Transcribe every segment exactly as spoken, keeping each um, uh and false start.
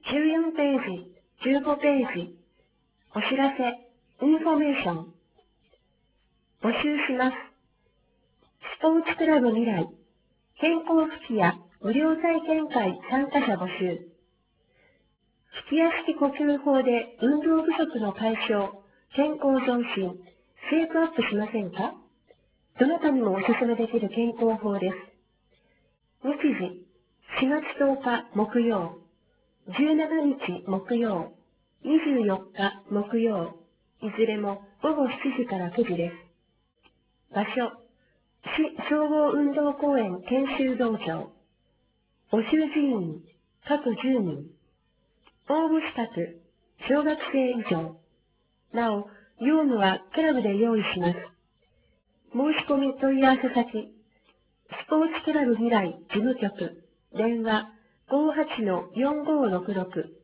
じゅうよんページ、じゅうごページ、お知らせ、インフォメーション。募集します。スポーツクラブ未来、健康吹き矢無料体験会参加者募集。吹き矢式呼吸法で運動不足の解消、健康増進、シェイプアップしませんか？どなたにもお勧めできる健康法です。日時、しがつとおか木曜、じゅうしちにち木曜、にじゅうよっか木曜、いずれもごごしちじからくじです。場所、市総合運動公園研修道場。募集人員、各じゅうにん。応募資格、小学生以上。なお、用務はクラブで用意します。申し込み問い合わせ先、スポーツクラブ未来事務局、電話 ごーはちのよんごーろくろく。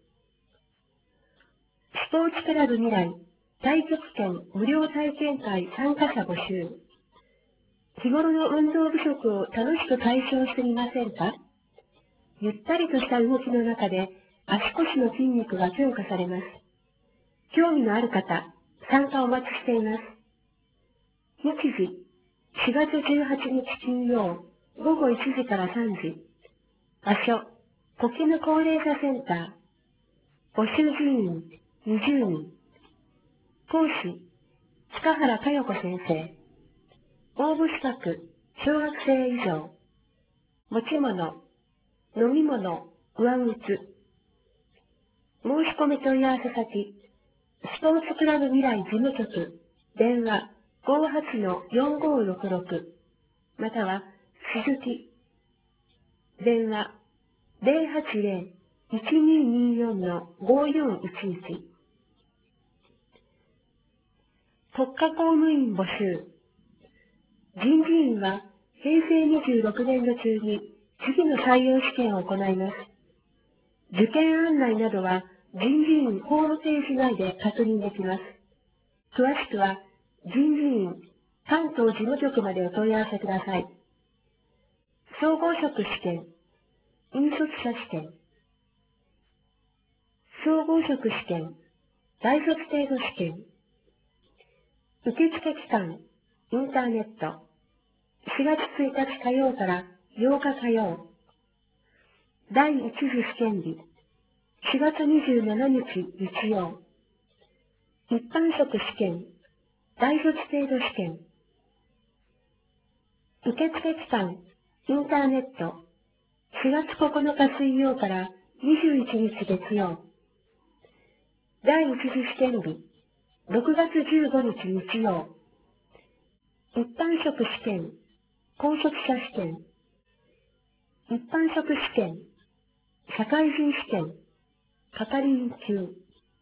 スポーツクラブ未来、太極拳無料体験会参加者募集。日頃の運動不足を楽しく解消してみませんか？ゆったりとした動きの中で足腰の筋肉が強化されます。興味のある方、参加お待ちしています。日時、しがつじゅうはちにち金曜、ごごいちじからさんじ。場所、小絹高齢者センター。募集人員、にじゅうにん。講師、塚原佳代子先生。応募資格、小学生以上。持ち物、飲み物、上靴。申し込み問い合わせ先、スポーツクラブ未来事務局、電話 ごーはちのよんごーろくろく、または、鈴木、電話 ゼロはちゼロ いちにーにーよんのごーよんいちいち。国家公務員募集。人事院はへいせいにじゅうろくねんど中に次の採用試験を行います。受験案内などは人事院ホームページ内で確認できます。詳しくは人事院関東事務局までお問い合わせください。総合職試験、引率者試験、総合職試験、大卒程度試験、受付期間、インターネット、しがつついたち火曜からようか火曜、第一次試験日、しがつにじゅうしちにち日曜、一般職試験、大卒程度試験、受付期間、インターネット、しがつここのか水曜からにじゅういちにち月曜、第一次試験日、ろくがつじゅうごにち日曜、一般職試験、高卒者試験、一般職試験、社会人試験、係員級。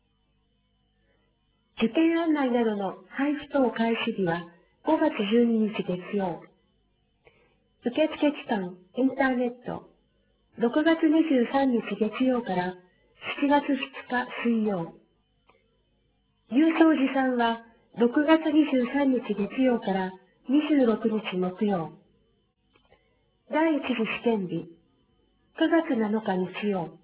受験案内などの配布等開始日はごがつじゅうににち月曜。受付期間、インターネット、ろくがつにじゅうさんにち月曜からしちがつふつか水曜。郵送持参はろくがつにじゅうさんにち月曜からにじゅうろくにち木曜。第一次試験日、くがつなのか日曜。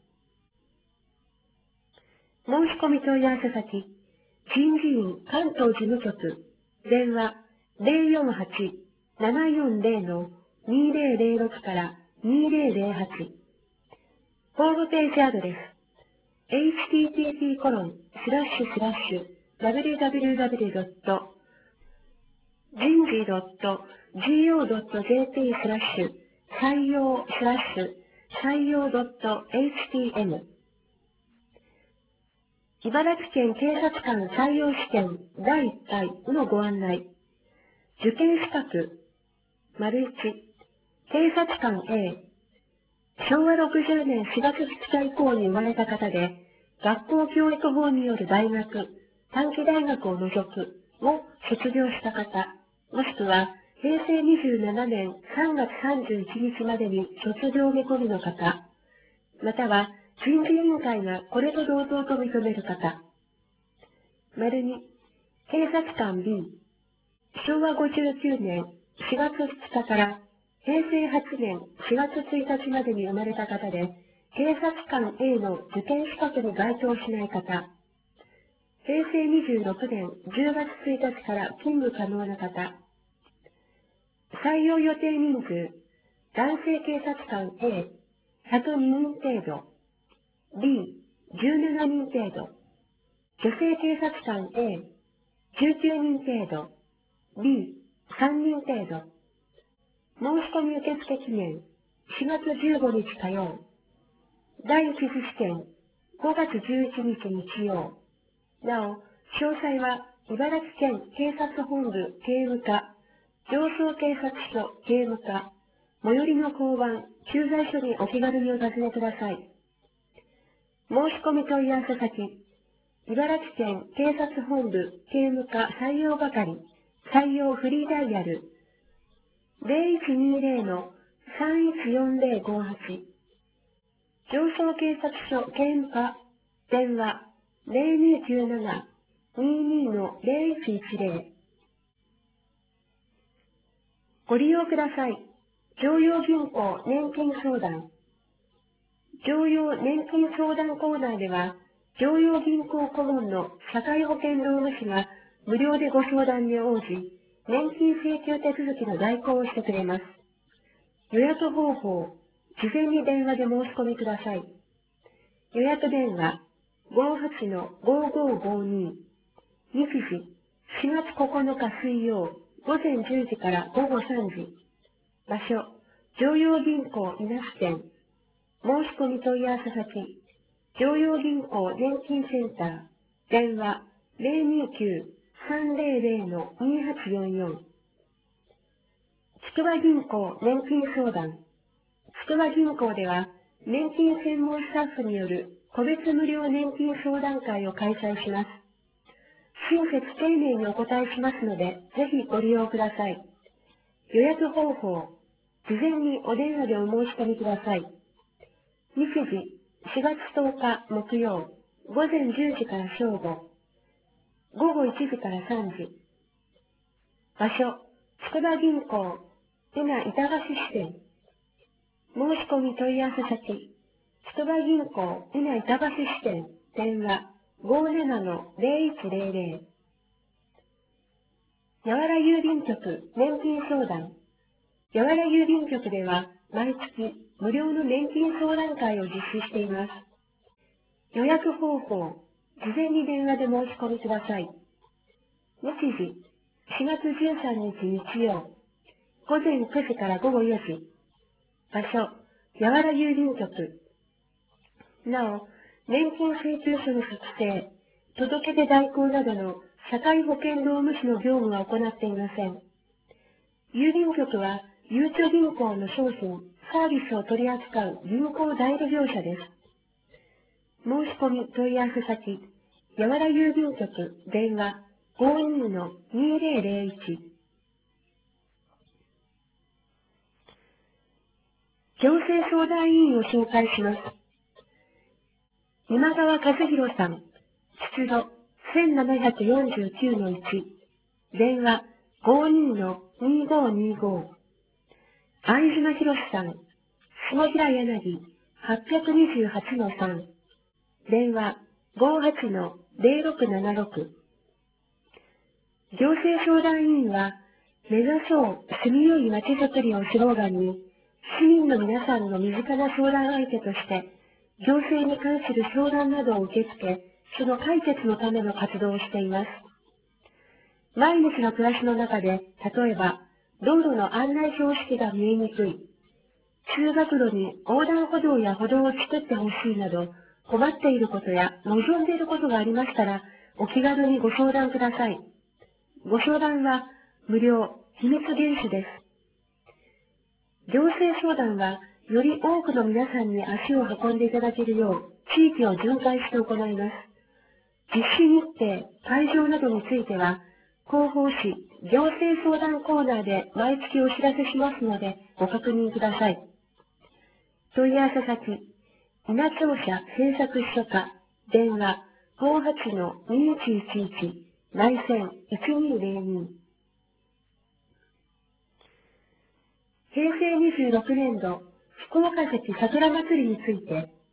申し込み問い合わせ先、人事院関東事務局、電話 ゼロよんはち ななよんゼロ のにゼロゼロろくからにゼロゼロはち。ホームページアドレス、エイチティーティーピーコロンスラッシュスラッシュダブリューダブリューダブリュードット人事ドットゴードットジェーピースラッシュ採用スラッシュ採用ドットエイチティーエム。茨城県警察官採用試験だいいっかいのご案内。受験資格、丸いち、警察官 A、しょうわろくじゅうねんしがつふつか以降に生まれた方で、学校教育法による大学、短期大学を除くを卒業した方、もしくはへいせいにじゅうななねんさんがつさんじゅういちにちまでに卒業見込みの方、または人事委員会がこれと同等と認める方。丸に、警察官 B、しょうわごじゅうきゅうねんしがつふつかからへいせいはちねんしがつついたちまでに生まれた方で、 警察官 A の受験資格に該当しない方、平成にじゅうろくねんじゅうがつついたちから勤務可能な方、採用予定人数、男性警察官 A、ひゃくににん程度、B、じゅうななにん程度、女性警察官 A、じゅうきゅうにん程度、B、さんにん程度。申し込み受付期限、しがつじゅうごにち火曜。第一次試験、ごがつじゅういちにち日曜。なお、詳細は、茨城県警察本部警務課、上層警察署警務課、最寄りの交番、駐在所にお気軽にお尋ねください。申し込み問い合わせ先、茨城県警察本部警務課採用係、採用フリーダイヤル、ゼロいちにゼロ さんいちよんゼロごはち、上層警察署警務課、電話ゼロにきゅうなな ににのゼロいちいちゼロ。ご利用ください。常陽銀行年金相談。常陽年金相談コーナーでは、常陽銀行顧問の社会保険労務士が無料でご相談に応じ、年金請求手続きの代行をしてくれます。予約方法、事前に電話で申し込みください。予約電話、ごはちのごごごに。日時、しがつここのか水曜、午前じゅうじから午後さんじ。場所、常陽銀行稲須店。申し込み問い合わせ先、常陽銀行年金センター。電話、ゼロにきゅう さんゼロゼロのにはちよんよん。筑波銀行年金相談。筑波銀行では、年金専門スタッフによる個別無料年金相談会を開催します。親切丁寧にお答えしますので、ぜひご利用ください。予約方法、事前にお電話でお申し込みください。日時、しがつとおか木曜、午前じゅうじから正午、午後いちじからさんじ。場所、筑波銀行、伊那板橋支店。申し込み問い合わせ先、筑波銀行伊那板橋支店、電話ごななのゼロいちゼロゼロ。やわら郵便局年金相談。やわら郵便局では毎月無料の年金相談会を実施しています。予約方法、事前に電話で申し込みください。日時、しがつじゅうさんにち日曜、午前くじから午後よじ。場所、やわら郵便局。なお、年金請求書の作成、届け出代行などの社会保険労務士の業務は行っていません。郵便局は、ゆうちょ銀行の商品、サービスを取り扱う銀行代理業者です。申し込み問い合わせ先、やわら郵便局、電話ごにのにゼロゼロいち。行政相談委員を紹介します。今川和弘さん、出土せんななひゃくよんじゅうきゅうのいち。電話ごにのにごにご。相島博さん、下平柳はっぴゃくにじゅうはちのさん。電話ごはちのゼロろくななろく。行政相談委員は、目指そう住みよい街づくりをスローガンに、市民の皆さんの身近な相談相手として、行政に関する相談などを受け付け、その解決のための活動をしています。毎日の暮らしの中で、例えば、道路の案内標識が見えにくい、通学路に横断歩道や歩道を作ってほしいなど、困っていることや望んでいることがありましたら、お気軽にご相談ください。ご相談は無料、秘密厳守です。行政相談は、より多くの皆さんに足を運んでいただけるよう、地域を巡回して行います。実施日程、会場などについては、広報誌、行政相談コーナーで毎月お知らせしますので、ご確認ください。問い合わせ先、稲庁舎政策秘書課、電話ごはちのにいちいちいち、内線いちにゼロに。平成にじゅうろくねん度、福岡関桜祭りについて、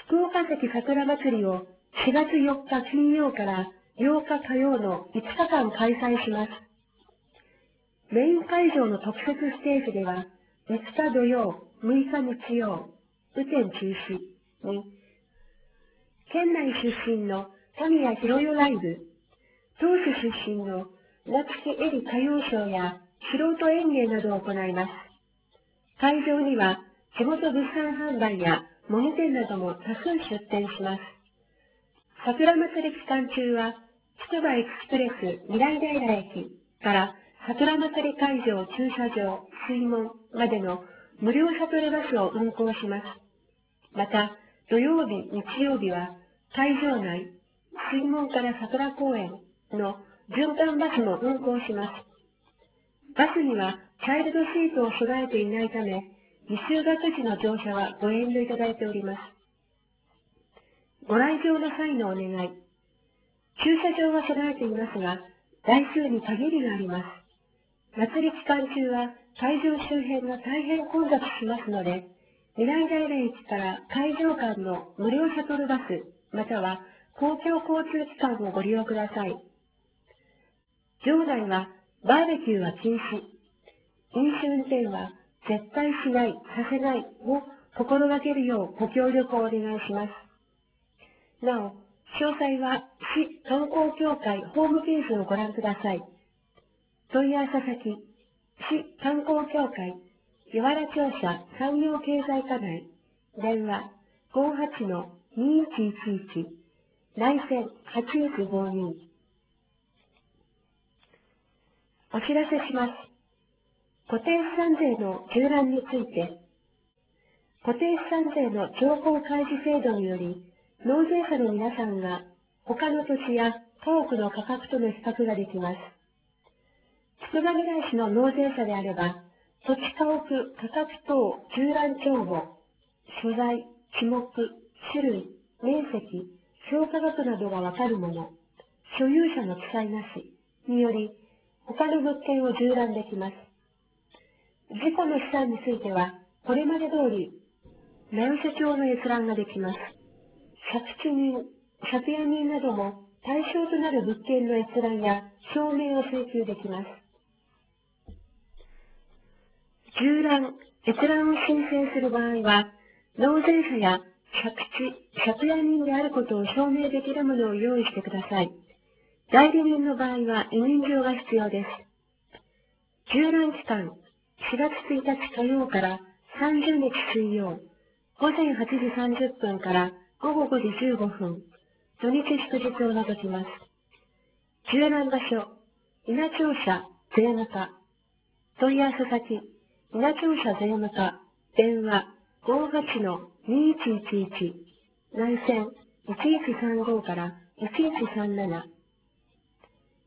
福岡関桜まつりをしがつよっか金曜からようか火曜のいつかかん開催します。メイン会場の特設ステージでは、いつか土曜、むいか日曜、雨天中止に、県内出身の神谷博代ライブ、当市出身の夏木絵里歌謡ショーや素人演芸などを行います。会場には地元物産販売や模擬店なども多数出店します。桜祭り期間中は、つくばエクスプレス未来平駅から桜祭り会場駐車場水門までの無料シャトルバスを運行します。また、土曜日、日曜日は会場内、水門から桜公園の循環バスも運行します。バスにはチャイルドシートを備えていないため、未就学児の乗車はご遠慮いただいております。ご来場の際のお願い。駐車場は備えていますが、台数に限りがあります。祭り期間中は会場周辺が大変混雑しますので、未来平駅から会場間の無料シャトルバス、または公共交通機関をご利用ください。場内はバーベキューは禁止。飲酒運転は絶対しない、させないを心がけるようご協力をお願いします。なお、詳細は市観光協会ホームページをご覧ください。問い合わせ先、市観光協会、湯原庁舎産業経済課内、電話ごーはちのにいちいちいち、内線はちいちごに。お知らせします。固定資産税の縦覧について、固定資産税の情報開示制度により、納税者の皆さんが他の土地や家屋の価格との比較ができます。つくばみらい市の納税者であれば、土地家屋価格等縦覧帳簿、所在、地目、種類、面積、評価額などがわかるもの、所有者の記載なしにより、他の物件を縦覧できます。事故の資産については、これまで通り、名寄帳の閲覧ができます。借地人、借家人なども対象となる物件の閲覧や証明を請求できます。縦覧、閲覧を申請する場合は、納税者や借地、借家人であることを証明できるものを用意してください。代理人の場合は委任状が必要です。縦覧期間、しがつついたち火曜からさんじゅうにち水曜、ごぜんはちじさんじゅっぷんからごごごじじゅうごふん、土日祝日を除きます。縦覧場所、稲庁舎税務課。問い合わせ先、稲庁舎税務課、電話ごーはちのにいちいちいち、内線いちいちさんごからいちいちさんなな。